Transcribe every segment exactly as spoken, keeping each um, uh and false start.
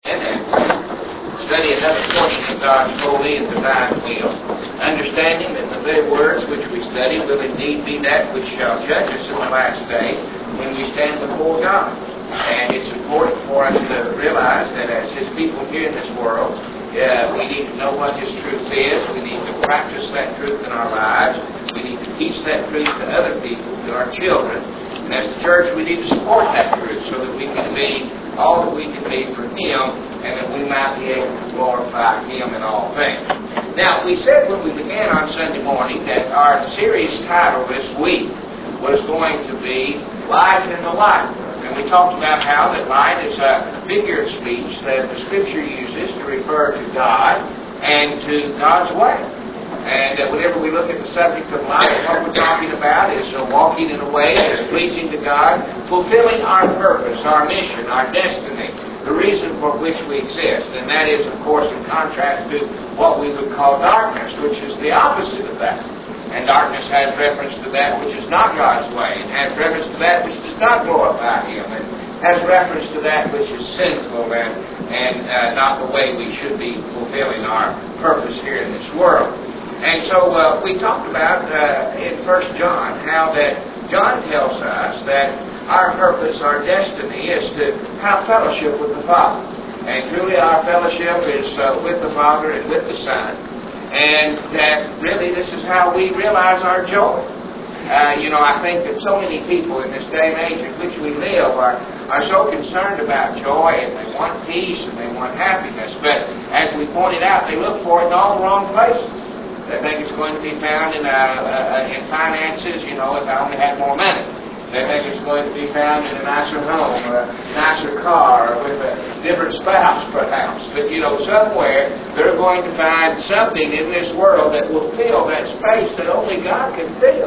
and study another portion of God's holy and divine will, understanding that the very words which we study will indeed be that which shall judge us in the last day when we stand before God. And it's important for us to realize that as His people here in this world, uh, we need to know what His truth is. We need to practice that truth in our lives. We need to teach that truth to other people, to our children. And as the church, we need to support that truth so that we can be all that we can be for Him, and that we might be able to glorify Him in all things. Now, we said when we began on Sunday morning that our series title this week was going to be Light in the Light. And we talked about how that light is a figure of speech that the Scripture uses to refer to God and to God's way. And uh, whenever we look at the subject of life, what we're talking about is uh, walking in a way that's pleasing to God, fulfilling our purpose, our mission, our destiny, the reason for which we exist. And that is, of course, in contrast to what we would call darkness, which is the opposite of that. And darkness has reference to that which is not God's way, and has reference to that which does not glorify Him, and has reference to that which is sinful and, and uh, not the way we should be fulfilling our purpose here in this world. And so uh, we talked about uh, in First John how that John tells us that our purpose, our destiny, is to have fellowship with the Father. And truly our fellowship is uh, with the Father and with the Son. And that really this is how we realize our joy. Uh, you know, I think that so many people in this day and age in which we live are, are so concerned about joy, and they want peace and they want happiness. But as we pointed out, they look for it in all the wrong places. They think it's going to be found in, uh, uh, in finances, you know, if I only had more money. They think it's going to be found in a nicer home, or a nicer car, or with a different spouse, perhaps. But, you know, somewhere they're going to find something in this world that will fill that space that only God can fill.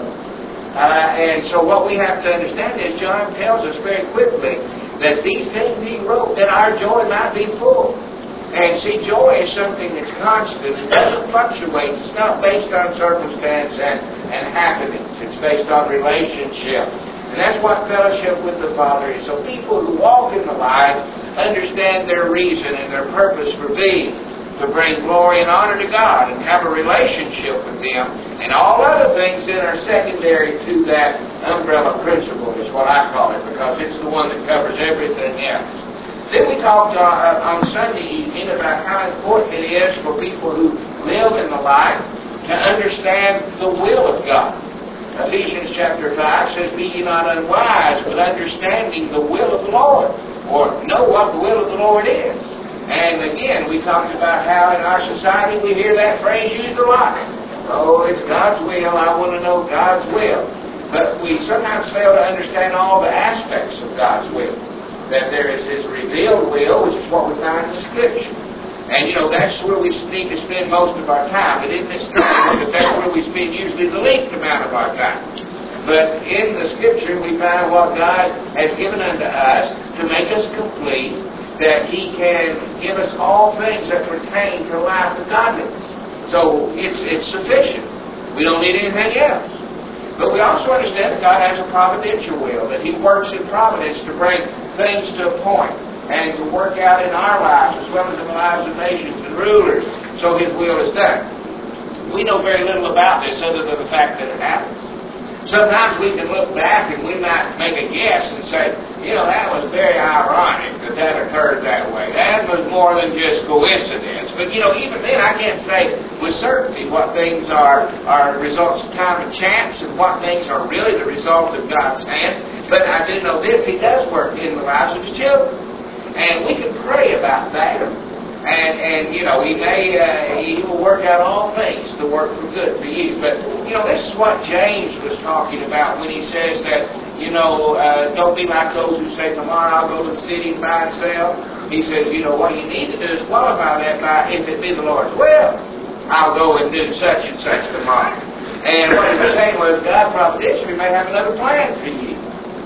Uh, and so what we have to understand is John tells us very quickly that these things he wrote, that our joy might be full. And see, joy is something that's constant. It doesn't fluctuate. It's not based on circumstance and, and happenings. It's based on relationship. And that's what fellowship with the Father is. So people who walk in the light understand their reason and their purpose for being, to bring glory and honor to God and have a relationship with Him. And all other things then are secondary to that umbrella principle is what I call it, because it's the one that covers everything else. Then we talked uh, on Sunday evening about how important it is for people who live in the light to understand the will of God. Ephesians chapter five says, "Be ye not unwise, but understanding the will of the Lord," or know what the will of the Lord is. And again, we talked about how in our society we hear that phrase used a lot. Oh, it's God's will, I want to know God's will. But we sometimes fail to understand all the aspects of God's will. That there is His revealed will, which is what we find in the Scripture. And, you know, that's where we need to spend most of our time. It isn't strange, but that's where we spend usually the least amount of our time. But in the Scripture, we find what God has given unto us to make us complete, that He can give us all things that pertain to life and godliness. So it's, it's sufficient. We don't need anything else. But we also understand that God has a providential will, that He works in providence to bring things to a point and to work out in our lives as well as in the lives of nations and rulers, so His will is done. We know very little about this other than the fact that it happens. Sometimes we can look back and we might make a guess and say, you know, that was very ironic that that occurred that way. That was more than just coincidence. But, you know, even then I can't say with certainty what things are, are results of time and chance and what things are really the result of God's hand. But I do know this, He does work in the lives of His children. And we can pray about that. And, and you know, He may, uh, He will work out all things to work for good for you. But, you know, this is what James was talking about when he says that, you know, uh, don't be like those who say, tomorrow I'll go to the city and buy and sell. He says, you know, what you need to do is qualify that by, if it be the Lord's will, I'll go and do such and such tomorrow. And what he was saying was, God providentially may have another plan for you.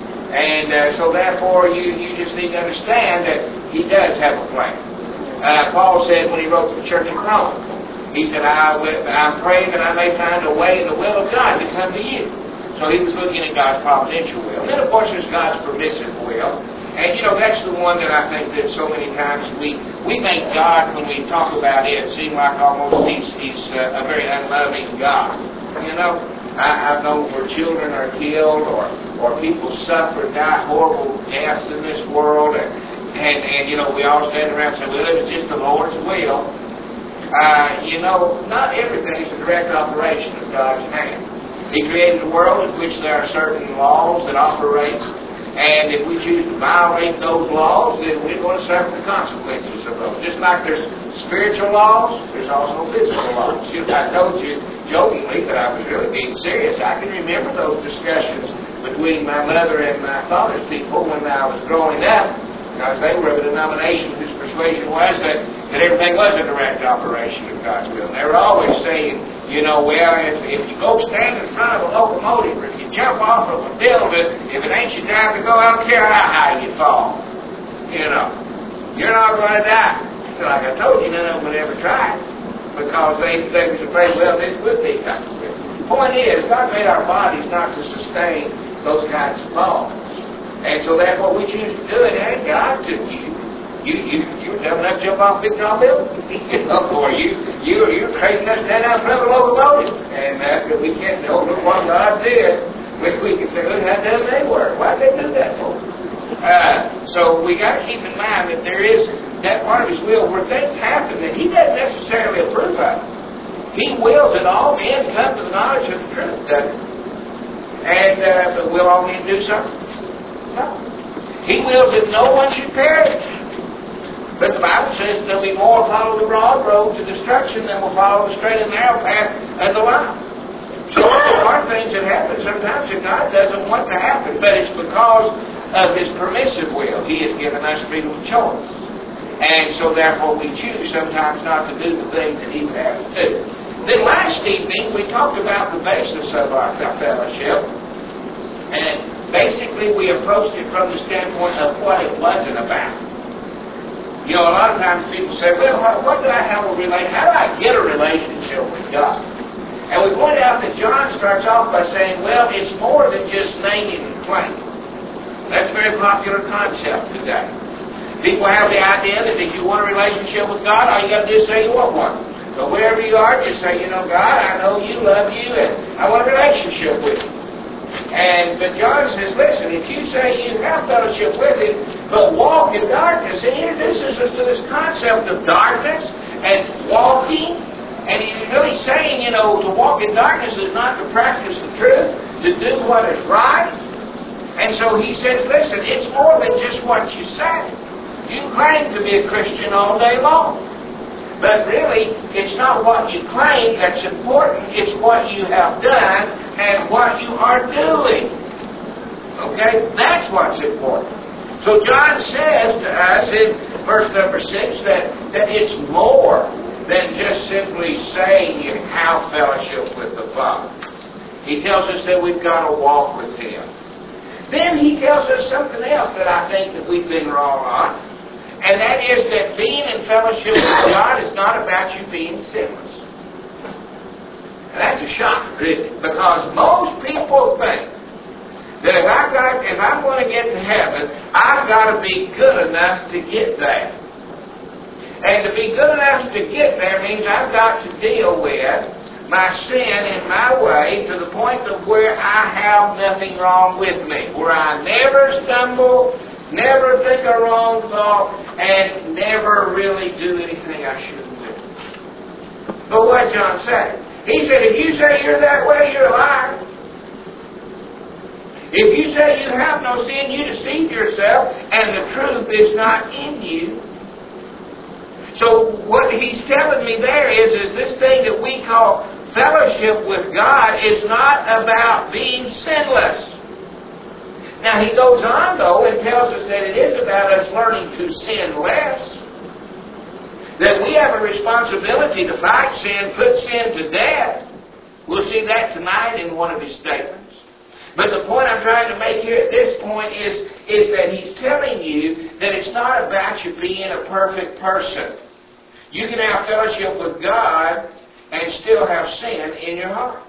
And uh, so therefore, you, you just need to understand that He does have a plan. Uh, Paul said when he wrote to the church in Rome, he said, I, I'm praying that I may find a way in the will of God to come to you. So he was looking at God's providential will. And then, of course, there's God's permissive will. And, you know, that's the one that I think that so many times we we make God, when we talk about it, seem like almost He's, he's uh, a very unloving God. You know, I, I've known where children are killed or, or people suffer, die horrible deaths in this world, and, and, and, you know, we all stand around and say, well, it's just the Lord's will. Uh, you know, not everything is a direct operation of God's hand. He created a world in which there are certain laws that operate, and if we choose to violate those laws, then we're going to suffer the consequences of those. Just like there's spiritual laws, there's also physical laws. I told you jokingly, but I was really being serious. I can remember those discussions between my mother and my father's people when I was growing up, because they were of a denomination whose persuasion was that, that everything was a direct operation of God's will. And they were always saying, you know, well, if, if you go stand in front of a locomotive, or if you jump off of a building, if it ain't your time to go, I don't care how high you fall. You know, you're not going to die. So like I told you, none of them would ever try it, because they, they was afraid, well, this would be consequences. The point is, God made our bodies not to sustain those kinds of falls. And so therefore we choose to do it, and God took you. You you you were dumb enough to jump off a big tall building, you know, or you you you're crazy enough to stand out in front of a locomotive, and uh, we can't know look what God did. We we can say, look how dumb they were. Why did they do that for? Uh, so we got to keep in mind that there is that part of His will where things happen that He doesn't necessarily approve of. He wills that all men come to the knowledge of the truth, doesn't He? And uh, but will all men do something? No. He wills that no one should perish. But the Bible says there'll be more follow the broad road to destruction than will follow the straight and narrow path of the life. So there are things that happen sometimes that God doesn't want to happen, but it's because of His permissive will. He has given us freedom of choice. And so therefore we choose sometimes not to do the things that He would have to do. Then last evening we talked about the basis of our fellowship. And basically we approached it from the standpoint of what it wasn't about. You know, a lot of times people say, well, what do I have a relationship? How do I get a relationship with God? And we pointed out that John starts off by saying, well, it's more than just naming and claiming. That's a very popular concept today. People have the idea that if you want a relationship with God, all you got to do is say you want one. So wherever you are, just say, you know, God, I know you, love you, and I want a relationship with you. And but John says, listen, if you say you have fellowship with Him, but walk in darkness, and He introduces us to this concept of darkness and walking, and He's really saying, you know, to walk in darkness is not to practice the truth, to do what is right. And so He says, listen, it's more than just what you say. You claim to be a Christian all day long. But really, it's not what you claim that's important, it's what you have done and what you are doing. Okay? That's what's important. So John says to us in verse number six that, that it's more than just simply saying you have fellowship with the Father. He tells us that we've got to walk with Him. Then He tells us something else that I think that we've been wrong on. And that is that being in fellowship with God is not about you being sinless. And that's a shocker, isn't it? Because most people think that if I got, if I'm going to get to heaven, I've got to be good enough to get there. And to be good enough to get there means I've got to deal with my sin in my way to the point of where I have nothing wrong with me, where I never stumble, never think a wrong thought, and never really do anything I shouldn't do. But what did John say? He said, if you say you're that way, you're a liar. If you say you have no sin, you deceive yourself, and the truth is not in you. So what he's telling me there is, is this thing that we call fellowship with God is not about being sinless. Now he goes on though and tells us that it is about us learning to sin less. That we have a responsibility to fight sin, put sin to death. We'll see that tonight in one of his statements. But the point I'm trying to make here at this point is, is that he's telling you that it's not about you being a perfect person. You can have fellowship with God and still have sin in your heart.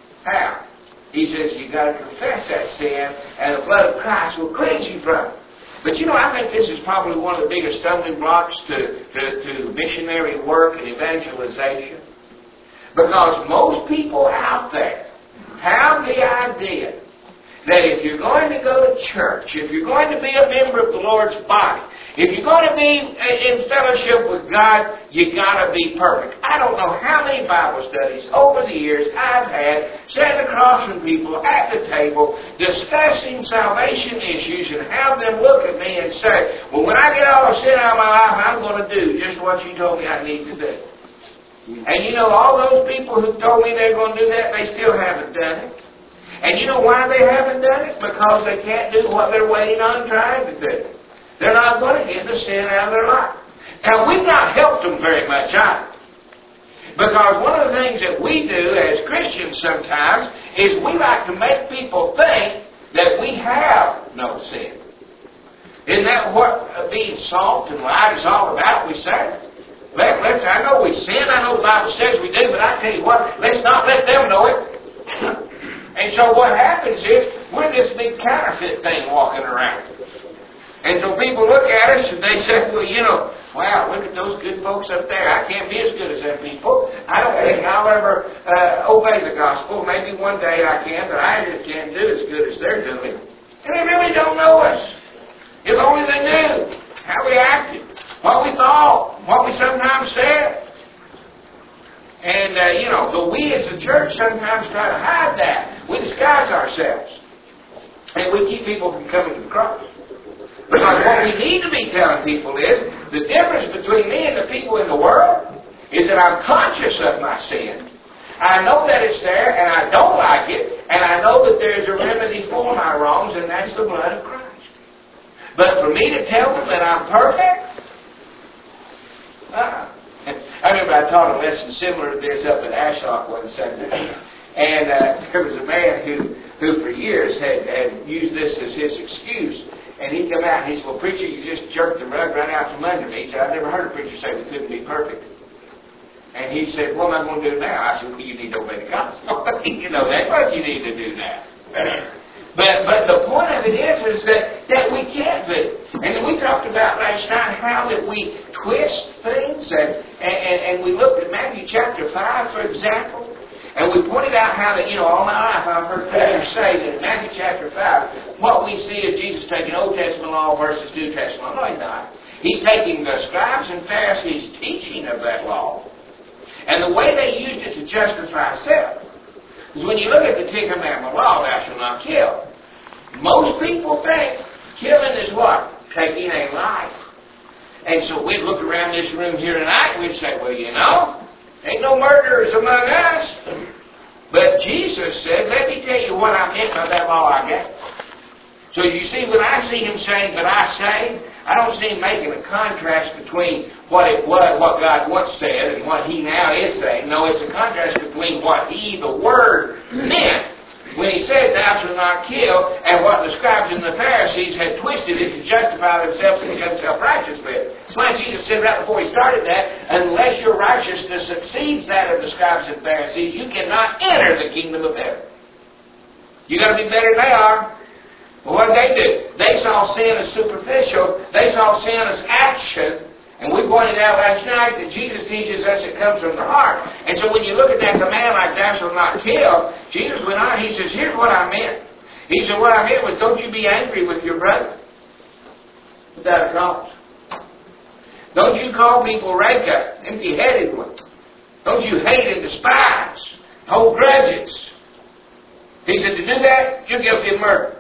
How? He says you've got to confess that sin and the blood of Christ will cleanse you from it. But you know, I think this is probably one of the biggest stumbling blocks to, to, to missionary work and evangelization. Because most people out there have the idea that if you're going to go to church, if you're going to be a member of the Lord's body, if you're going to be in fellowship with God, you got to be perfect. I don't know how many Bible studies over the years I've had sitting across from people at the table discussing salvation issues and have them look at me and say, well, when I get all the sin out of my life, I'm going to do just what you told me I need to do. And you know, all those people who told me they're going to do that, they still haven't done it. And you know why they haven't done it? Because they can't do what they're waiting on trying to do. They're not going to get the sin out of their life. Now, we've not helped them very much either. Because one of the things that we do as Christians sometimes is we like to make people think that we have no sin. Isn't that what being salt and light is all about, we say? Let, let's, I know we sin, I know the Bible says we do, but I tell you what, let's not let them know it. And so what happens is, we're this big counterfeit thing walking around. And so people look at us and they say, well, you know, wow, look at those good folks up there. I can't be as good as them people. I don't think I'll ever uh, obey the gospel. Maybe one day I can, but I just can't do as good as they're doing. And they really don't know us. If only they knew how we acted, what we thought, what we sometimes said. And, uh, you know, but we as a church sometimes try to hide that. We disguise ourselves. And we keep people from coming to the cross. Because what we need to be telling people is, the difference between me and the people in the world is that I'm conscious of my sin. I know that it's there, and I don't like it, and I know that there's a remedy for my wrongs, and that's the blood of Christ. But for me to tell them that I'm perfect, uh-uh. I remember I taught a lesson similar to this up at Ashlock one Sunday. And uh, there was a man who, who for years had, had used this as his excuse. And he'd come out and he said, well, preacher, you just jerked the rug right out from under me. He said, I've never heard a preacher say we couldn't be perfect. And he said, what am I going to do now? I said, well, you need to obey the gospel. You know, that's what you need to do now. But but the point of it is, is that, that we can't do. And we talked about last night how that we twist things. And, and, and we looked at Matthew chapter five, for example. And we pointed out how that, you know, all my life I've heard preachers say that in Matthew chapter five, what we see is Jesus taking Old Testament law versus New Testament. No, he's not. He's taking the scribes and Pharisees' teaching of that law. And the way they used it to justify self. Because when you look at the Ten Commandment law, thou shalt not kill. Most people think killing is what? Taking a life. And so we'd look around this room here tonight and we'd say, well, you know, ain't no murderers among us. But Jesus said, let me tell you what I meant by that law I gave. So you see, when I see him saying, but I say, I don't see him making a contrast between what it was, what God once said, and what he now is saying. No, it's a contrast between what he, the Word, meant when he said, thou shalt not kill, and what the scribes and the Pharisees had twisted it to justify themselves and become self-righteous with. That's why Jesus said right before he started that, unless your righteousness exceeds that of the scribes and Pharisees, you cannot enter the kingdom of heaven. You got to be better than they are. Well, what did they do? They saw sin as superficial. They saw sin as action. And we pointed out last night that Jesus teaches us it comes from the heart. And so when you look at that command like thou shalt not kill, Jesus went on, he says, here's what I meant. He said, what I meant was, don't you be angry with your brother without a cause. Don't you call people raka, empty-headed ones. Don't you hate and despise, hold grudges. He said, to do that, you're guilty of murder.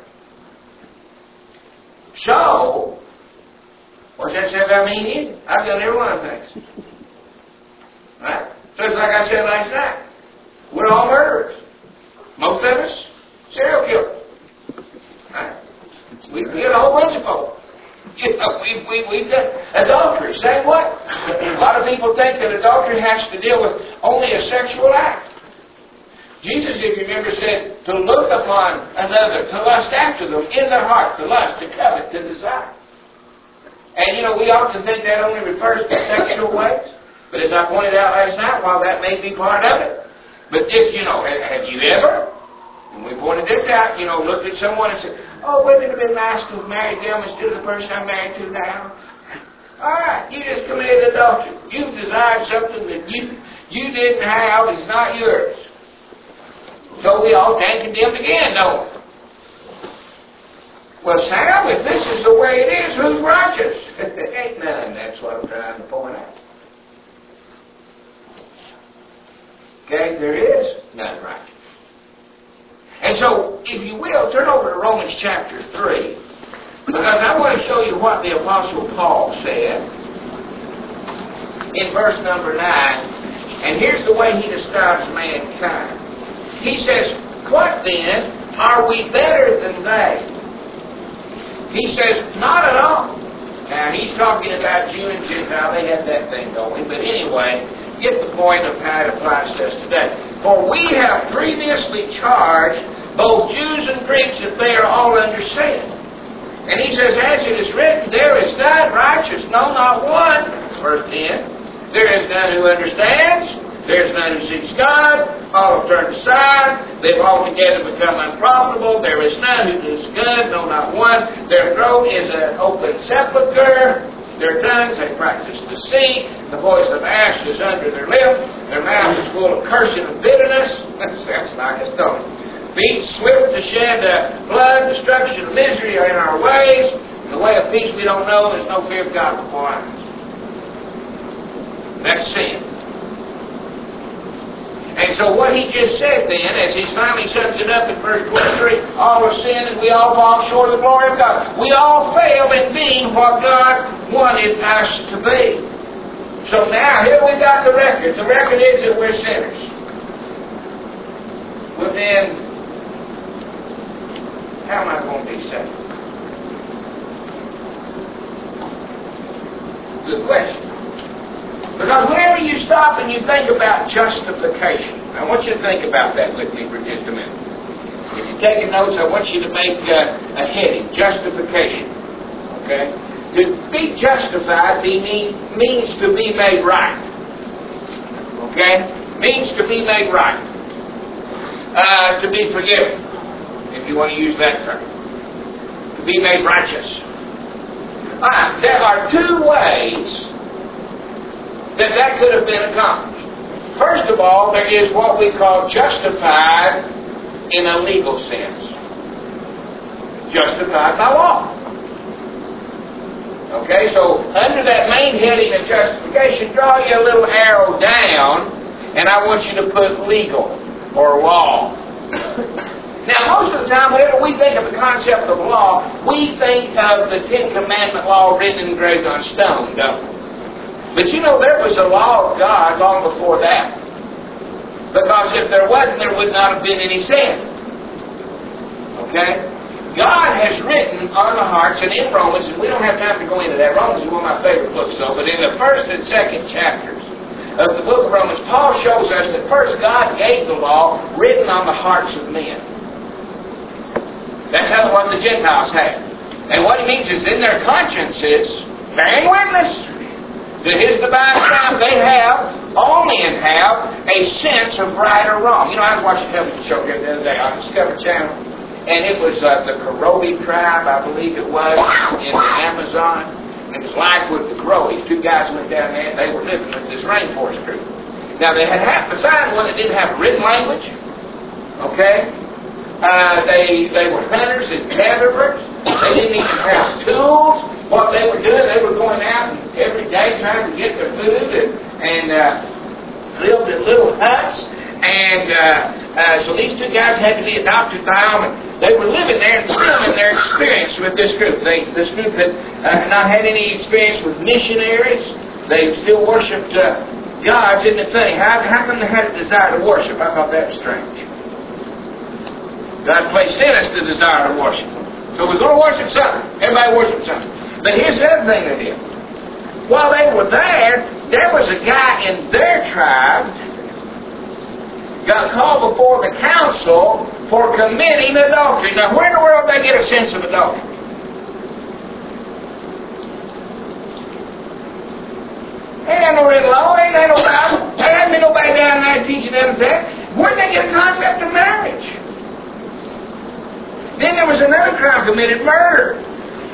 So, what's that say about me and you? I've done every one of things. Right? So it's like I said last night. We're all murderers. Most of us, serial killers. Right? We get a whole bunch of folks. You know, we, we, we've done adultery. Same way. A lot of people think that adultery has to deal with only a sexual act. Jesus, if you remember, said to look upon another, to lust after them in their heart, to lust, to covet, to desire. And, you know, we often think that only refers to sexual ways. But as I pointed out last night, while that may be part of it, but this, you know, have you ever When we pointed this out, you know, looked at someone and said, oh, wouldn't it have been nice to have married them instead of the person I'm married to now? All right, you just committed adultery. You desired something that you you didn't have, it's not yours. So we all stand condemned again, don't we? Well, Sam, if this is the way it is, who's righteous? Ain't none. That's what I'm trying to point out. Okay, there is none righteous. And so, if you will, turn over to Romans chapter three. Because I want to show you what the Apostle Paul said in verse number nine. And here's the way he describes mankind. He says, what then? Are we better than they? He says, not at all. Now, he's talking about Jew and Gentile. They had that thing going. But anyway, get the point of how it applies to us today. For we have previously charged both Jews and Greeks that they are all under sin. And he says, as it is written, there is none righteous, no, not one. Verse ten. There is none who understands. There is none who seeks God. All have turned aside. They've altogether become unprofitable. There is none who does good, no, not one. Their throat is an open sepulchre. Their tongues, they practice deceit. The voice of ash is under their lip. Their mouth is full of cursing and bitterness. That sounds like a stone. Feet swift to shed uh, blood, destruction, and misery are in our ways. In the way of peace we don't know. There's no fear of God before us. That's sin. And so what he just said then, as he finally sums it up in verse twenty-three, all are sin and we all fall short of the glory of God. We all fail in being what God wanted us to be. So now, here we got the record. The record is that we're sinners. Well then, how am I going to be saved? Good question. Because whenever you stop and you think about justification, I want you to think about that with me for just a minute. If you're taking notes, I want you to make uh, a heading, justification. Okay? To be justified be mean, means to be made right. Okay? Means to be made right. Uh, to be forgiven, if you want to use that term. To be made righteous. Ah, there are two ways that that could have been accomplished. First of all, there is what we call justified in a legal sense. Justified by law. Okay, so under that main heading of justification, draw you a little arrow down, and I want you to put legal or law. Now, most of the time, whenever we think of the concept of law, we think of the Ten Commandment law written and engraved on stone, don't we? But you know, there was a law of God long before that. Because if there wasn't, there would not have been any sin. Okay? God has written on the hearts, and in Romans, and we don't have time to go into that. Romans is one of my favorite books, though. But in the first and second chapters of the book of Romans, Paul shows us that first God gave the law written on the hearts of men. That's how what the Gentiles had. And what it means is in their consciences, bearing witness to His divine staff, they have, only and have, a sense of right or wrong. You know, I was watching a television show here the other day on Discovery Channel, and it was uh, the Karobi tribe, I believe it was, in the Amazon. It was life with the Karobi. Two guys went down there, and they were living with this rainforest group. Now, they had half to find one that didn't have written language, okay? Uh, they they were hunters and gatherers. They didn't even have tools. What they were doing, they were going out and every day trying to get their food and, and uh, lived in little huts. And uh, uh, so these two guys had to be adopted by them. And they were living there and still in their experience with this group. They, this group had uh, not had any experience with missionaries. They still worshipped uh, gods. Isn't it funny? How, how come they had a desire to worship? I thought that was strange. God placed in us the desire to worship. So we're going to worship something. Everybody worship something. But here's the other thing they did. While they were there, there was a guy in their tribe got called before the council for committing adultery. Now, where in the world did they get a sense of adultery? Ain't no written law, ain't no Bible. There hasn't been nobody down there teaching them that. Where did they get a concept of marriage? Then there was another crime committed, murder.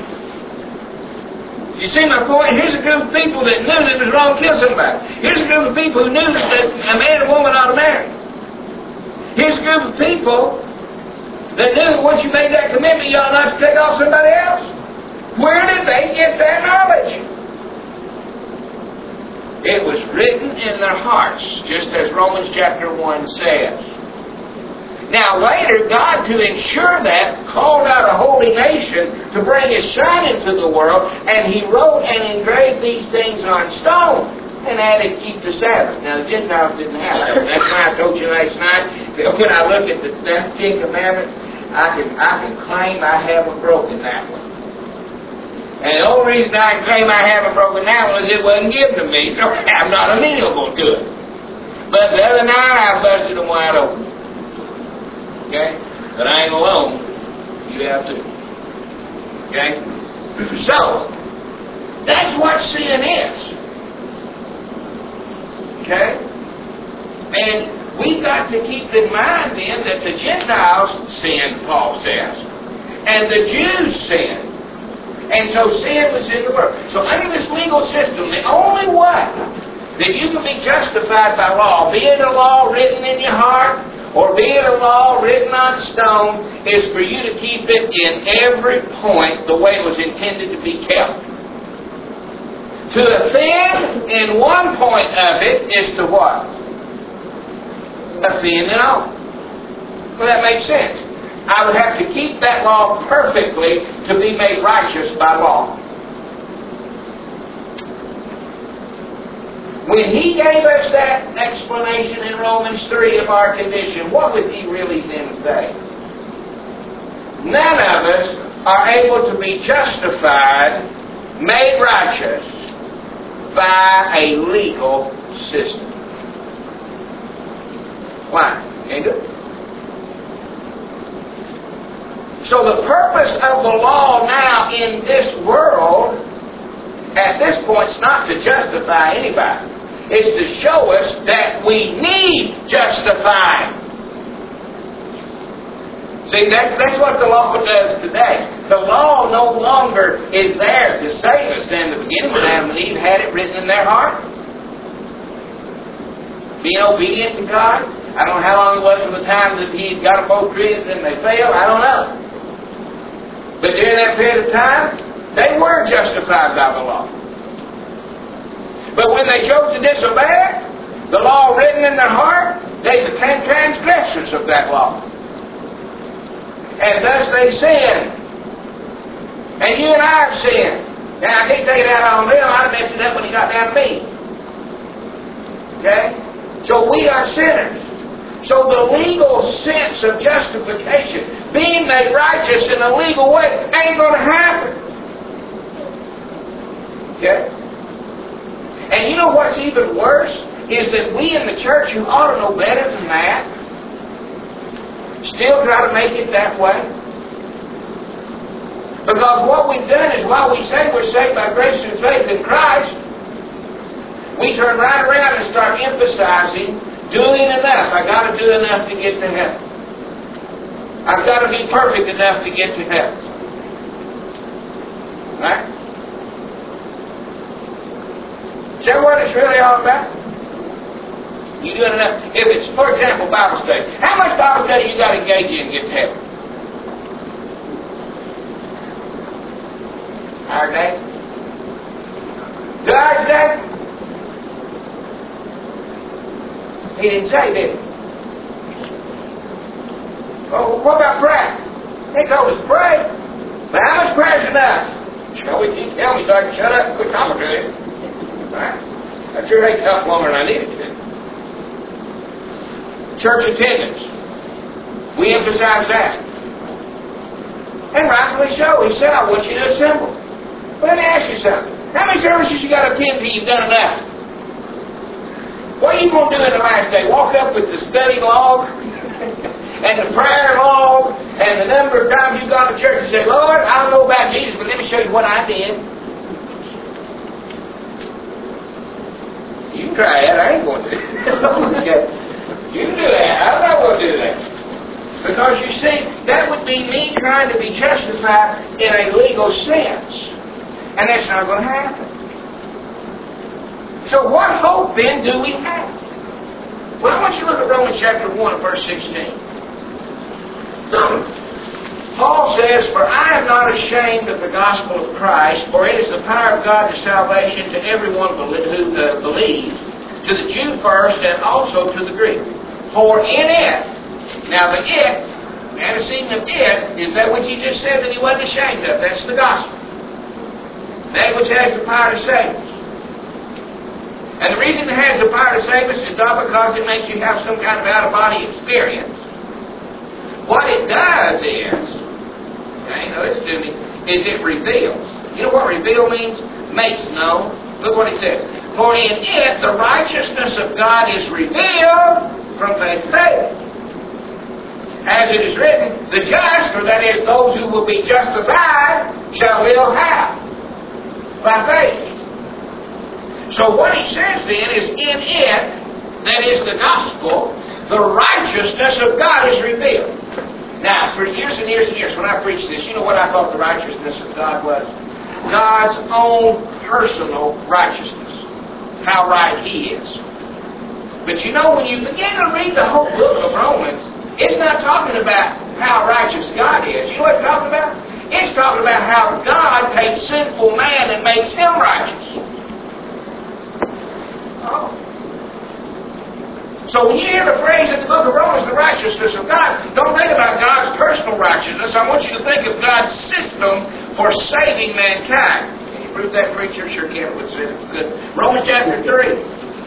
You see my point? Here's a group of people that knew that it was wrong to kill somebody. Here's a group of people who knew that a man and woman ought to marry. Here's a group of people that knew that once you made that commitment, you ought not to take off somebody else. Where did they get that knowledge? It was written in their hearts, just as Romans chapter one says. Now later, God, to ensure that, called out a holy nation to bring His shine into the world, and He wrote and engraved these things on stone and added, keep the Sabbath. Now the Gentiles didn't have that. That's why I told you last night that when I look at the Ten Commandments, I can I can claim I haven't broken that one. And the only reason I can claim I haven't broken that one is it wasn't given to me, so I'm not amenable to it. But the other night I busted them wide open. Okay? But I ain't alone. You have to. Okay? So, that's what sin is. Okay? And we've got to keep in mind then that the Gentiles sinned, Paul says, and the Jews sinned. And so sin was in the world. So under this legal system, the only way that you can be justified by law, be it a law written in your heart, or be it a law written on stone, is for you to keep it in every point the way it was intended to be kept. To offend in one point of it is to what? Offend in all. Well, that makes sense. I would have to keep that law perfectly to be made righteous by law. When He gave us that explanation in Romans three of our condition, what was He really then say? None of us are able to be justified, made righteous, by a legal system. Why? Can't do it. So the purpose of the law now in this world, at this point, is not to justify anybody. It's to show us that we need justifying. See, that's, that's what the law does today. The law no longer is there to save us. In the beginning, when Adam and Eve had it written in their heart, being obedient to God. I don't know how long it was from the time that He got them both created and they failed. I don't know. But during that period of time, they were justified by the law. But when they chose to disobey it, the law written in their heart, they became transgressors of that law. And thus they sinned. And you and I have sinned. Now I can't take it out on them. I'd have messed it up when He got down to me. Okay? So we are sinners. So the legal sense of justification, being made righteous in a legal way, ain't going to happen. Okay? And you know what's even worse? Is that we in the church who ought to know better than that, still try to make it that way. Because what we've done is while we say we're saved by grace through faith in Christ, we turn right around and start emphasizing doing enough. I've got to do enough to get to heaven. I've got to be perfect enough to get to heaven. Right? Is that what it's really all about? You doing enough? If it's, for example, Bible study. How much Bible study you got to engage in to get to heaven? Our day? Two hours a day? He didn't say, did he? Oh, what about prayer? He told us to pray. But how much prayer is enough? Shall we keep telling me so I can shut up and quit talking to him? Right? I sure ain't talked longer than I needed to. Church attendance. We emphasize that. And rightfully so. He said, I want you to assemble. But let me ask you something. How many services you got to attend till you've done enough? What are you going to do in the last day? Walk up with the study log and the prayer log and the number of times you've gone to church and said, Lord, I don't know about Jesus, but let me show you what I did. You can try that. I ain't going to do it. You can do that. I'm not going to do that. Because you see, that would be me trying to be justified in a legal sense. And that's not going to happen. So what hope then do we have? Well, I want you to look at Romans chapter one and verse sixteen. Paul says, "For I am not ashamed of the gospel of Christ, for it is the power of God to salvation to everyone who uh, believes, to the Jew first and also to the Greek. For in it," now the it, antecedent of it, is that which he just said that he wasn't ashamed of. That's the gospel. That which has the power to save us. And the reason it has the power to save us is not because it makes you have some kind of out-of-body experience. What it does is, okay, now listen to me, is it reveals. You know what reveal means? Makes known. Look what he says. "For in it the righteousness of God is revealed from faith to faith. As it is written, the just, or that is those who will be justified, shall live how? By faith." So what he says then is, in it, that is the gospel, the righteousness of God is revealed. Now, for years and years and years, when I preached this, you know what I thought the righteousness of God was? God's own personal righteousness. How right He is. But you know, when you begin to read the whole book of Romans, it's not talking about how righteous God is. You know what it's talking about? It's talking about how God takes sinful man and makes him righteous. Oh. So when you hear the phrase in the book of Romans, the righteousness of God, don't think about God's personal righteousness. I want you to think of God's system for saving mankind. Can you prove that, preacher? Sure can. It's good. Romans chapter three.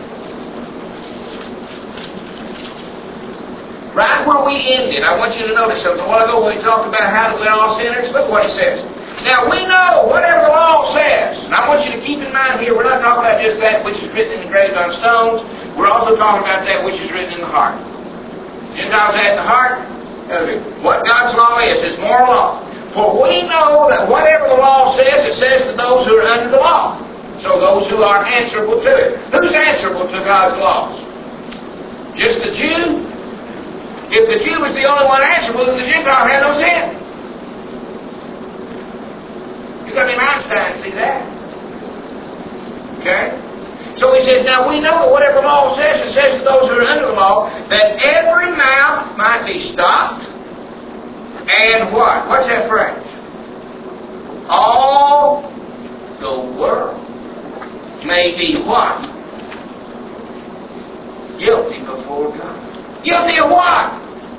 Right where we ended, I want you to notice something. A while ago when we talked about how to win all sinners, look what he says. Now we know whatever the law says, and I want you to keep in mind here, we're not talking about just that which is written engraved on stones. We're also talking about that which is written in the heart. Gentiles have the heart. What God's law is, His moral law. For we know that whatever the law says, it says to those who are under the law. So those who are answerable to it. Who's answerable to God's laws? Just the Jew? If the Jew was the only one answerable, then the Gentile had no sin. You've got to be an Einstein to see that. Okay? So he says, now we know that whatever the law says, it says to those who are under the law, that every mouth might be stopped, and what? What's that phrase? All the world may be what? Guilty before God. Guilty of what?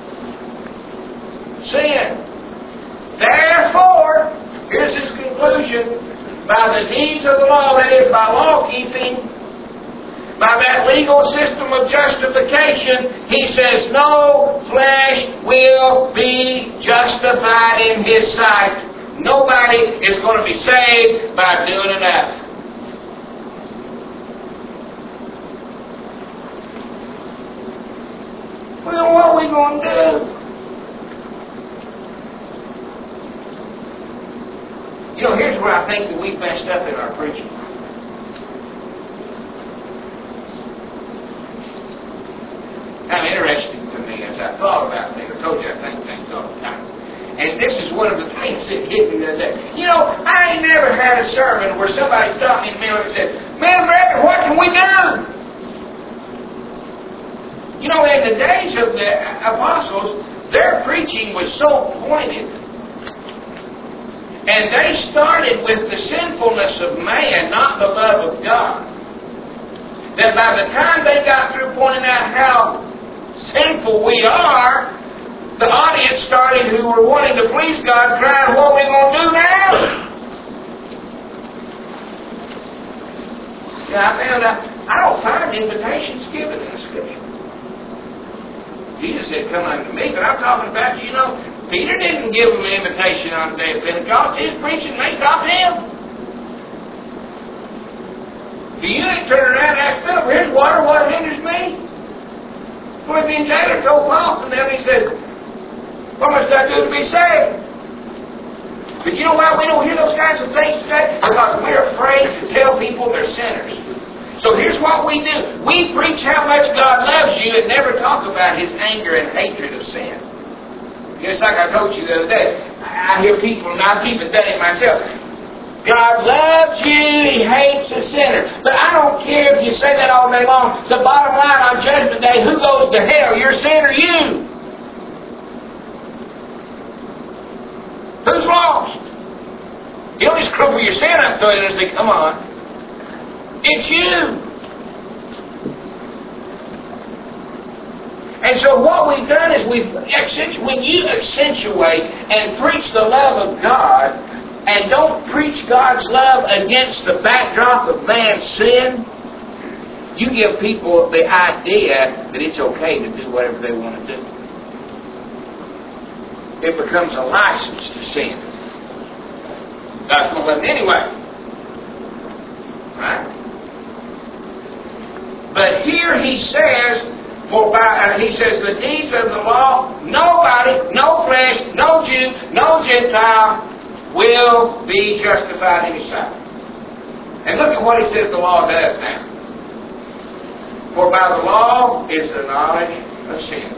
Sin. Therefore, here's his conclusion, by the deeds of the law, that is, by law keeping, by that legal system of justification, he says no flesh will be justified in his sight. Nobody is going to be saved by doing enough. Well, what are we going to do? You know, here's where I think that we've messed up in our preaching. Kind of interesting to me as I thought about things. I told you I think things all the time. And this is one of the things that hit me the other day. You know, I ain't never had a sermon where somebody stopped me in the middle and said, "Man, Reverend, what can we do?" You know, in the days of the apostles, their preaching was so pointed. And they started with the sinfulness of man, not the love of God. That by the time they got through pointing out how sinful we are, the audience started, who were wanting to please God, crying, "What are we going to do now?" Now, I found out, I don't find invitations given in the Scripture. Jesus said, "Come unto me," but I'm talking about, you know, Peter didn't give him an invitation on the day of Pentecost. His preaching may stop him. The eunuch turned around and asked Philip, "Here's water, what hinders me?" Philippian jailer told Paul, and then he said, "What must I do to be saved?" But you know why we don't hear those kinds of things today? Because we're afraid to tell people they're sinners. So here's what we do. We preach how much God loves you and never talk about His anger and hatred of sin. Just like I told you the other day. I hear people, and I've even done it myself. God loves you, He hates the sinner. But I don't care if you say that all day long. The bottom line on Judgment Day, who goes to hell, your sin or you? Who's lost? You don't just crumple your sin up to it and say, come on. It's you. And so what we've done is we've, when you accentuate and preach the love of God, and don't preach God's love against the backdrop of man's sin, you give people the idea that it's okay to do whatever they want to do. It becomes a license to sin. God's going to let it anyway. Right? But here he says, For by, uh, he says, the deeds of the law, nobody, no flesh, no Jew, no Gentile will be justified in His sight. And look at what he says the law does now. For by the law is the knowledge of sin.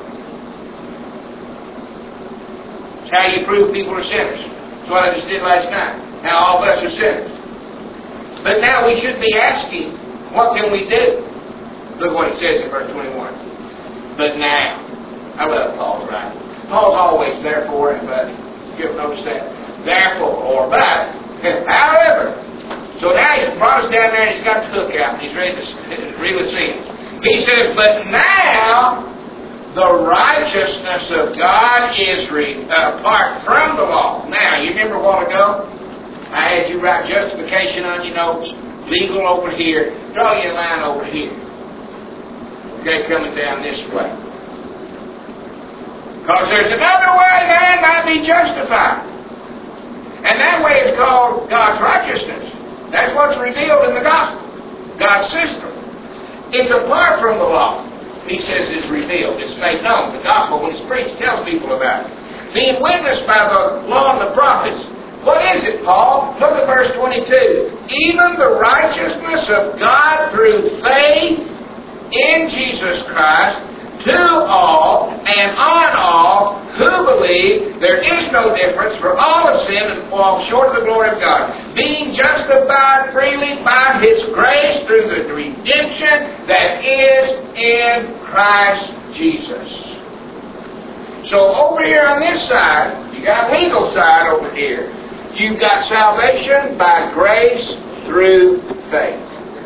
It's how you prove people are sinners. That's what I just did last night. Now all of us are sinners. But now we should be asking, what can we do? Look what it says in verse twenty-one. But now, I love Paul's writing. Paul's always therefore and but. You ever notice that? Therefore, or but, however. So now he's brought us down there and he's got the hook out and he's ready to reel us in. He says, but now the righteousness of God is re, uh, apart from the law. Now, you remember a while ago? I had you write justification on your notes. Legal over here. Draw your line over here. Okay, coming down this way. Because there's another way man might be justified. And that way is called God's righteousness. That's what's revealed in the gospel. God's system. It's apart from the law. He says it's revealed. It's made known. The gospel, when it's preached, tells people about it. Being witnessed by the law and the prophets. What is it, Paul? Look at verse twenty-two. Even the righteousness of God through faith in Jesus Christ to all and on all who believe. There is no difference, for all have sinned and fall short of the glory of God, being justified freely by His grace through the redemption that is in Christ Jesus. So over here on this side, you got legal side over here. You've got salvation by grace through faith.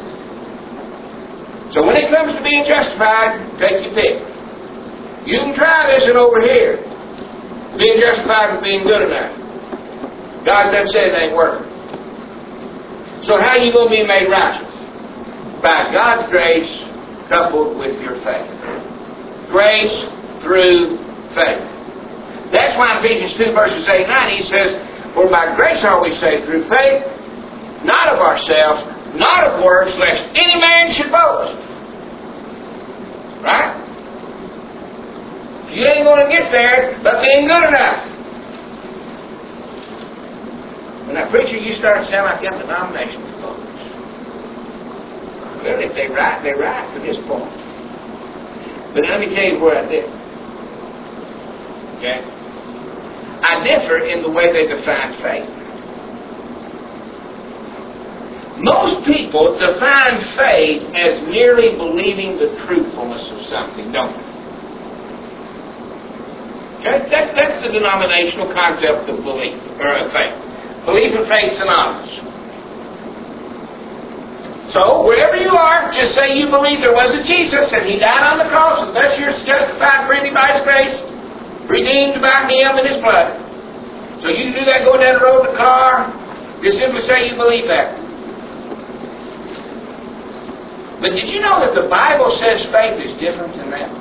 So when it comes to being justified, take your pick. You can try this and over here. Being justified with being good enough. God doesn't say it ain't working. So how are you going to be made righteous? By God's grace coupled with your faith. Grace through faith. That's why in Ephesians two verses eight and nine he says, for by grace are we saved through faith, not of ourselves, not of works, lest any man should boast. Right? You ain't going to get there by being good enough. When that preacher, you start to sound like them denominational folks. Well, if they right, they right to this point. But let me tell you where I differ. Okay? I differ in the way they define faith. Most people define faith as merely believing the truthfulness of something, don't they? Okay? That's, that's the denominational concept of belief, or of faith. Belief and faith synonymous. So, wherever you are, just say you believe there was a Jesus and He died on the cross and thus you're justified freely by His grace, redeemed by Him and His blood. So you can do that going down the road in the car. Just simply say you believe that. But did you know that the Bible says faith is different than that?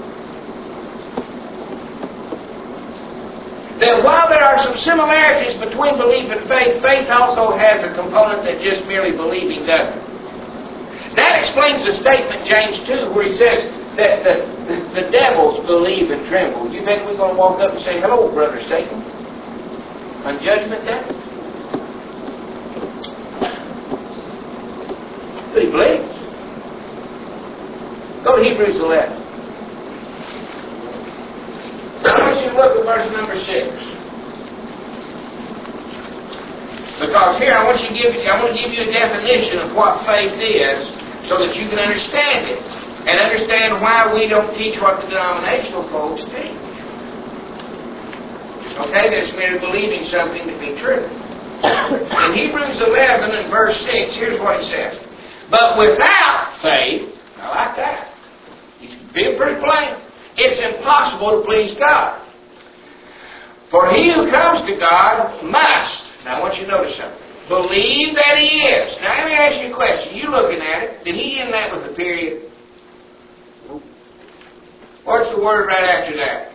That while there are some similarities between belief and faith, faith also has a component that just merely believing doesn't. That explains the statement, James two, where he says that the, the, the devils believe and tremble. You think we're going to walk up and say, hello, brother Satan, on Judgment Day? But he believes. Go to Hebrews eleven. I want you to you look at verse number six. Because here I want you to give I want to give you a definition of what faith is so that you can understand it. And understand why we don't teach what the denominational folks teach. Okay, that's merely believing something to be true. In Hebrews eleven and verse six, here's what it says. But without faith, I like that. He's being pretty plain. It's impossible to please God. For he who comes to God must, now I want you to notice something, believe that He is. Now let me ask you a question. You looking at it, did He end that with a period? What's the word right after that?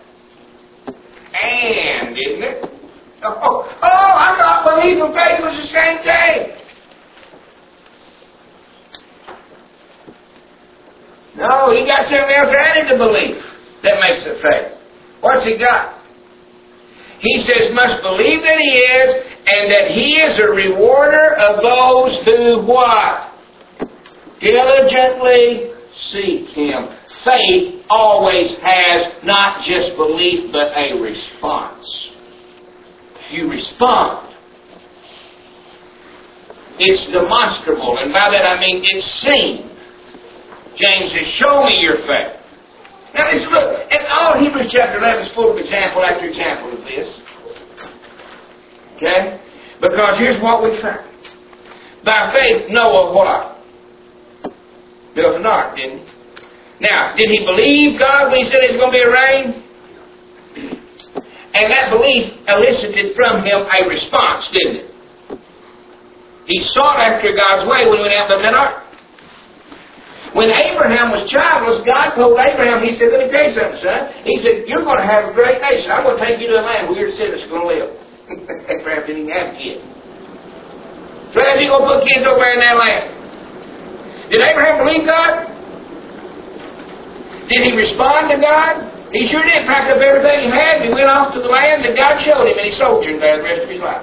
And, isn't it? Oh, oh, I thought belief and faith was the same thing. No, He got something else added to belief that makes it faith. What's He got? He says, must believe that He is, and that He is a rewarder of those who what? Diligently seek Him. Faith always has not just belief, but a response. You respond. It's demonstrable, and by that I mean it's seen. James says, show me your faith. Now let's look. And all Hebrews chapter eleven is full of example after example of this. Okay? Because here's what we found. By faith, Noah what? Built an ark, didn't he? Now, did he believe God when He said it was going to be a rain? And that belief elicited from him a response, didn't it? He sought after God's way when he went out to that ark. When Abraham was childless, God told Abraham, He said, let me tell you something, son. He said, you're going to have a great nation. I'm going to take you to a land where your descendants are going to live. Abraham didn't even have kids. So how's he going to put kids over there in that land? Did Abraham believe God? Did he respond to God? He sure did. Pack up everything he had. He went off to the land that God showed him, and he sojourned there the rest of his life.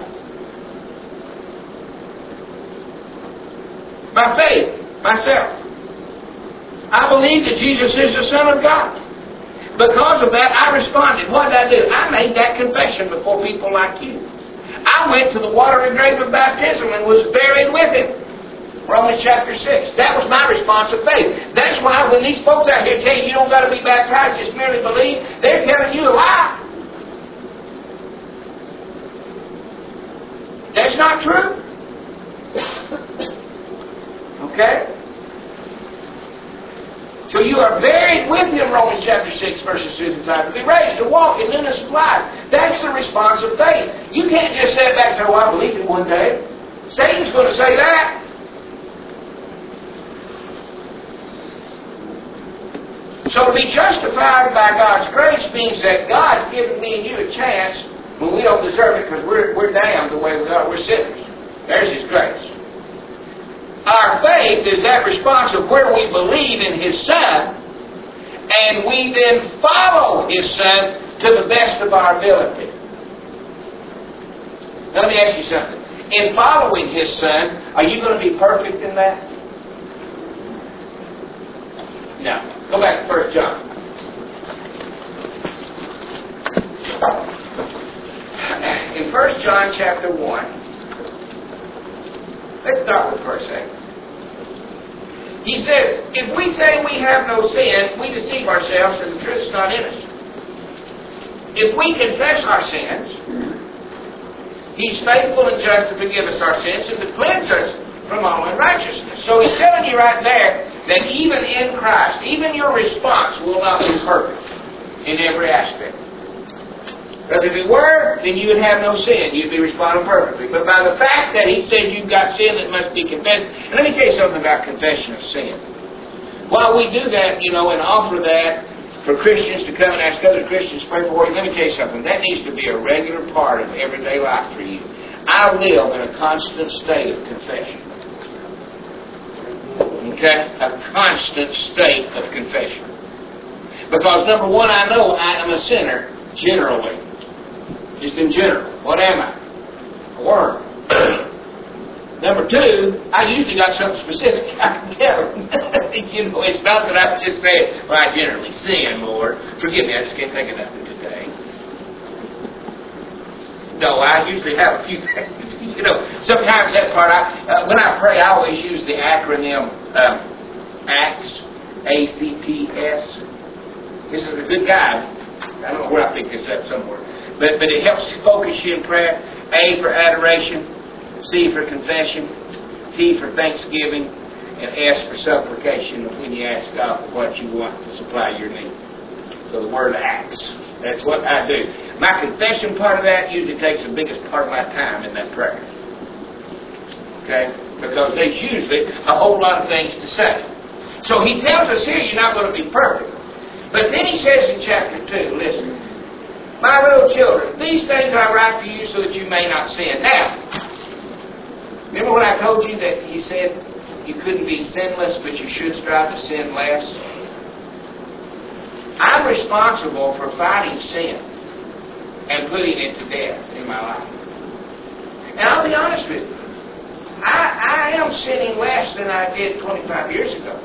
By faith, myself, I believe that Jesus is the Son of God. Because of that, I responded. What did I do? I made that confession before people like you. I went to the watery grave of baptism and was buried with Him. Romans chapter six. That was my response of faith. That's why when these folks out here tell you you don't got to be baptized, just merely believe, they're telling you a lie. That's not true. Okay? So you are buried with Him, Romans chapter six, verses two through five. To be raised, to walk in newness of life. That's the response of faith. You can't just sit back and say, well, I believe it one day. Satan's going to say that. So to be justified by God's grace means that God's given me and you a chance when we don't deserve it because we're, we're damned the way we are. We're sinners. There's His grace. Our faith is that response of where we believe in His Son, and we then follow His Son to the best of our ability. Now, let me ask you something. In following His Son, are you going to be perfect in that? No. Go back to First John. In First John chapter one, let's start with verse eight. He says, if we say we have no sin, we deceive ourselves and the truth is not in us. If we confess our sins, He's faithful and just to forgive us our sins and to cleanse us from all unrighteousness. So He's telling you right there that even in Christ, even your response will not be perfect in every aspect. Because if it were, then you would have no sin. You'd be responding perfectly. But by the fact that He said you've got sin that must be confessed, and let me tell you something about confession of sin. While we do that, you know, and offer that for Christians to come and ask other Christians to pray for you, let me tell you something. That needs to be a regular part of everyday life for you. I live in a constant state of confession. Okay? A constant state of confession. Because number one, I know I am a sinner, generally. Just in general. What am I? A worm. Number two, I usually got something specific I can tell. You know, it's not that I just say, well, I generally sin, Lord. Forgive me, I just can't think of nothing today. No, I usually have a few things. You know, sometimes that part, I, uh, when I pray, I always use the acronym um, ACTS, A C T S. This is a good guide. I don't know where I picked this up somewhere. But, but it helps focus you in prayer. A for adoration, C for confession, T for thanksgiving, and S for supplication when you ask God for what you want to supply your need. So the word ACTS. That's what I do. My confession part of that usually takes the biggest part of my time in that prayer. Okay? Because there's usually a whole lot of things to say. So he tells us here you're not going to be perfect. But then he says in chapter two, listen, my little children, these things I write to you so that you may not sin. Now, remember when I told you that he said you couldn't be sinless, but you should strive to sin less? I'm responsible for fighting sin and putting it to death in my life. And I'll be honest with you, I, I am sinning less than I did twenty-five years ago.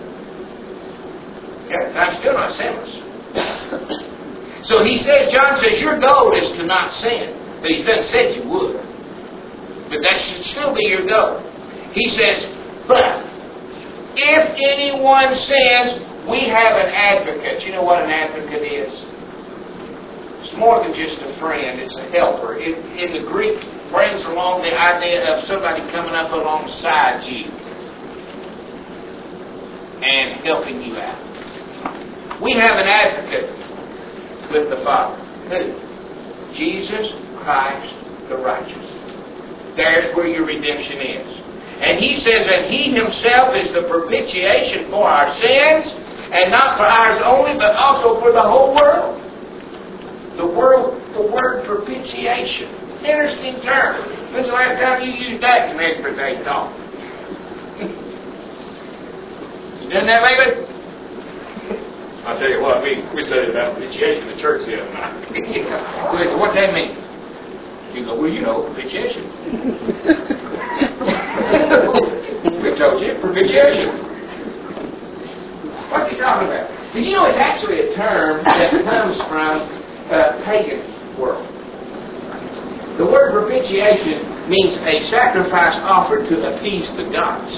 Yeah, I'm still not sinless. So he says, John says, your goal is to not sin. But he doesn't say you would. But that should still be your goal. He says, but if anyone sins, we have an advocate. You know what an advocate is? It's more than just a friend. It's a helper. In, in the Greek, brings along the idea of somebody coming up alongside you and helping you out. We have an advocate with the Father. Who? Jesus Christ the righteous. There's where your redemption is. And he says that he himself is the propitiation for our sins, and not for ours only, but also for the whole world. The world, the word propitiation. Interesting term. When's the last time you used that in everyday talk? You done that lately? I'll tell you what, we, we studied about propitiation in the church the other night. So what that mean? You go, well, you know, propitiation. We told you, propitiation. What's he talking about? Did you know it's actually a term that comes from uh, pagan world? The word propitiation means a sacrifice offered to appease the gods.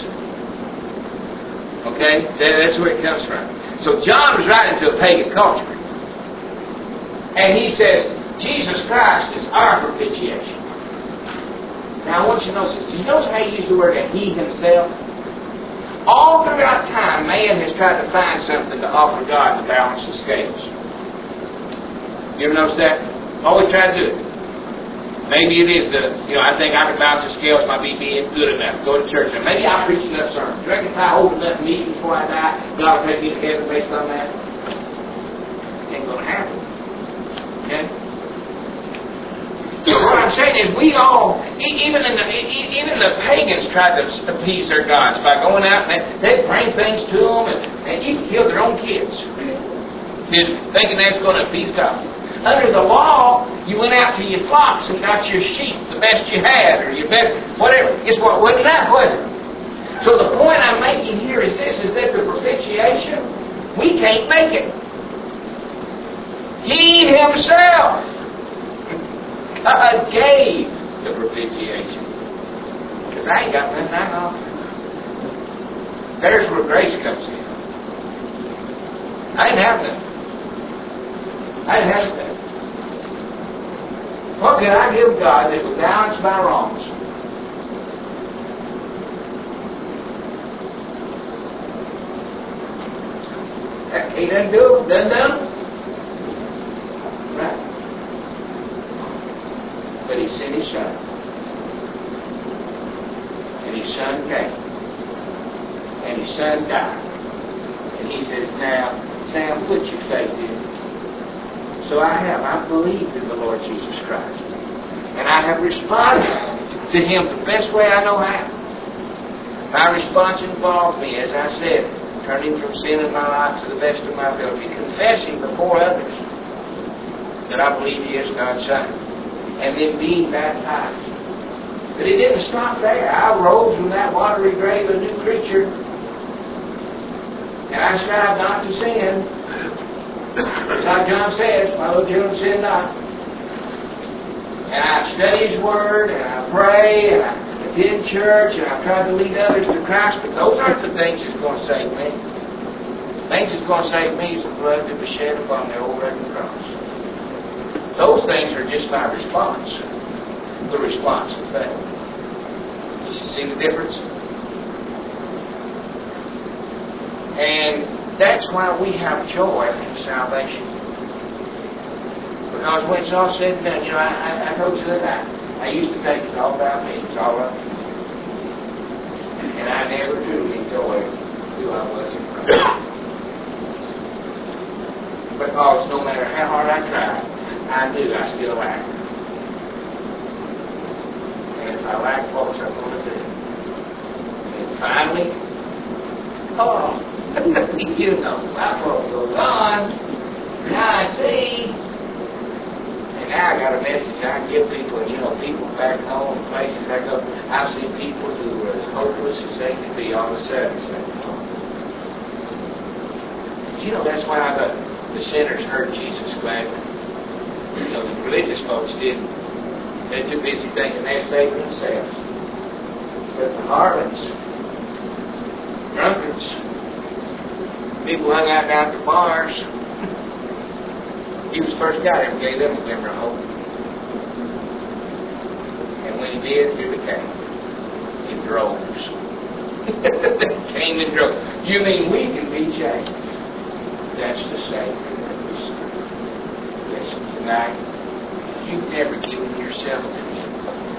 Okay? That's where it comes from. So John was writing to a pagan culture. And he says, Jesus Christ is our propitiation. Now I want you to notice this. Do you notice how he used the word that he himself? All throughout time, man has tried to find something to offer God to balance the scales. You ever notice that? Always try to do it. Maybe it is the, you know, I think I can balance the scales by me being good enough. Go to church. And maybe I'll preach enough sermon. Do you reckon if I hold enough meat before I die, God will take me to heaven based on that? It ain't going to happen. Okay? So what I'm saying is we all, even in the, even the pagans tried to appease their gods by going out and they'd bring things to them and, and even kill their own kids. Thinking that's going to appease God. Under the law, you went out to your flocks and got your sheep, the best you had, or your best, whatever. Guess what? Wasn't enough, was it? So the point I'm making here is this, is that the propitiation, we can't make it. He himself, God gave the propitiation. Because I ain't got nothing I know. There's where grace comes in. I didn't have nothing. I didn't have that. What could I give God that would balance my wrongs? He doesn't do it, doesn't do it. Right? But he sent his son. And his son came. And his son died. And he says, now, Sam, put your faith in. So I have. I believed in the Lord Jesus Christ. And I have responded to Him the best way I know how. My response involved me, as I said, turning from sin in my life to the best of my ability, confessing before others that I believe He is God's Son, and then being baptized. But it didn't stop there. I rose from that watery grave a new creature, and I strive not to sin. It's like John says, my little children, sin not. And I study His Word, and I pray, and I attend church, and I try to lead others to Christ, but those aren't the things that's going to save me. The things that's going to save me is the blood that was shed upon the old rugged cross. Those things are just my response. The response of faith. You see the difference? And that's why we have joy in salvation. Because when it's all said and done, you know, I, I, I told you that I, I used to think it's all about me, it's all about me. And I never truly enjoyed who I was in Christ. Because no matter how hard I tried, I knew I still lacked. And if I lack, what was I going to do? And finally, oh, you know, my world goes on. Now I see. And now I got a message I can give people. You know, people back home, places I go, I've seen people who are as hopeless as they can be all of a sudden. You know, that's why the, the sinners heard Jesus gladly. You know, the religious folks didn't. They're too busy thinking they're saving themselves. But the harlots, drunkards, people hung out down at the bars, He was the first guy that ever gave them a glimmer of hope. And when He did, here they came. In droves. They came in droves. You mean we can be changed? That's the Savior. Listen, tonight, you've never given yourself to Him.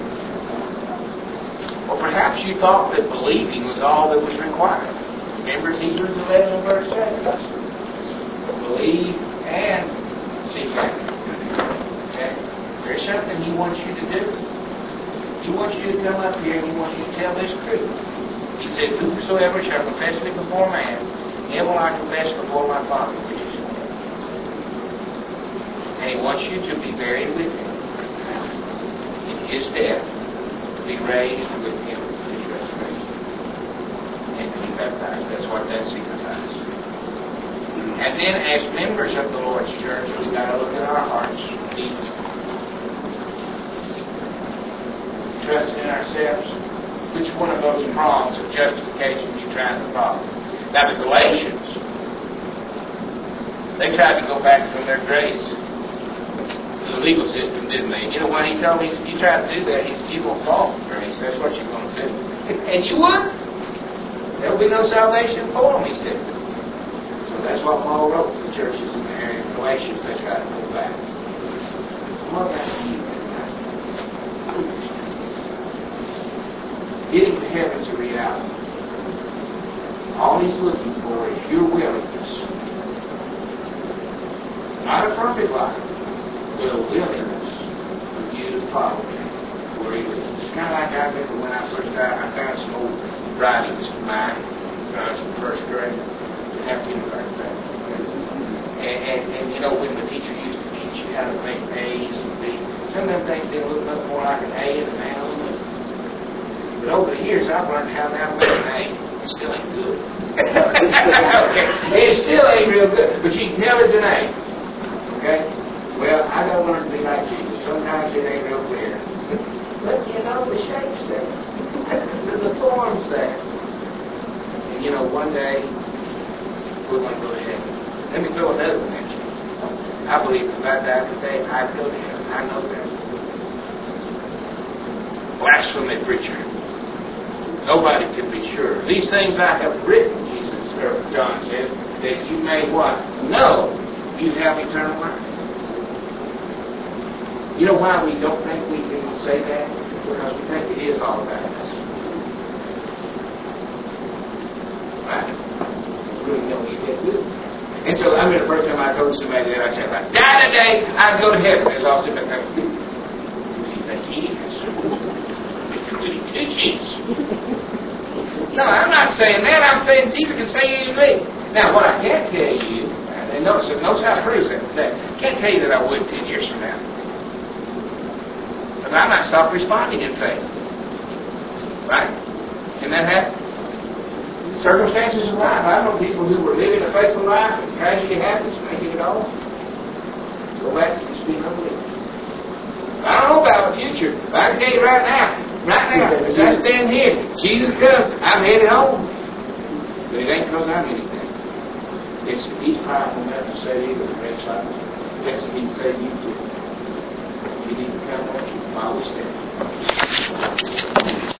Or perhaps you thought that believing was all that was required. Remember Hebrews eleven verse seven? Believe and see faith. Okay? There's something He wants you to do. He wants you to come up here and He wants you to tell this truth. He said, whosoever shall confess me before man, him will I confess before my Father which is in heaven. And He wants you to be buried with Him in His death, to be raised with Him in His resurrection, and to be baptized. That's what that signifies. And then as members of the Lord's church, we've got to look at our hearts. Trust in ourselves. Which one of those prongs of justification you trying to follow? Now the Galatians, they tried to go back from their grace to the legal system, didn't they? And you know what He told me? If you try to do that, He said, you won't fall from grace. That's what you're going to do. And you would. There will be no salvation for them, he said. So that's what Paul wrote to the churches in the area of Galatians. They tried to go back. What about you? Getting to heaven's a reality. All He's looking for is your willingness. Not a perfect life, but a willingness for you to follow Him where He lives. It's kind of like I remember when I first got, I found some old writings of mine when I was in first grade. Didn't have kindergarten back then. And, and, and you know, when the teacher used to teach you how to make A's and B's, some of them things did look much more like an A and an L. But over the years, I've learned how to make an A. It still ain't good. Okay. It still ain't real good. But you can tell it's an A. Okay? Well, I got to learn to be like Jesus. Sometimes it ain't real clear. But you know, the shape's there. The form's there. And you know, one day, we're going to go to heaven. Let me throw another one at you. I believe if I die today, I'd go to heaven. I know that. Blasphemy preacher. Nobody can be sure. These things I have written, Jesus or John said, that you may what? Know you have eternal life. You know why we don't think we can say that? Because we think it is all about us. Right? Really don't need that good. And so I mean the first time I told somebody that, I said, if I die today, I'd go to heaven. It's all sitting back there. Do you think he is? No, I'm not saying that. I'm saying Jesus can say you to me. Now, what I can't tell you, and notice, notice how it proves that. I can't tell you that I would ten years from now. Because I might stop responding in faith. Right? Can that happen? Circumstances of life. I know people who were living a faithful life and tragedy happens, making it all. Go back to the speed of living. I don't know about the future, but I can tell you right now, right now, as I stand here, Jesus comes, I'm headed home. But it ain't because I'm anything. It's He's powerful enough to say either the next life. Yes, He can say you too. You need to come on while we stand.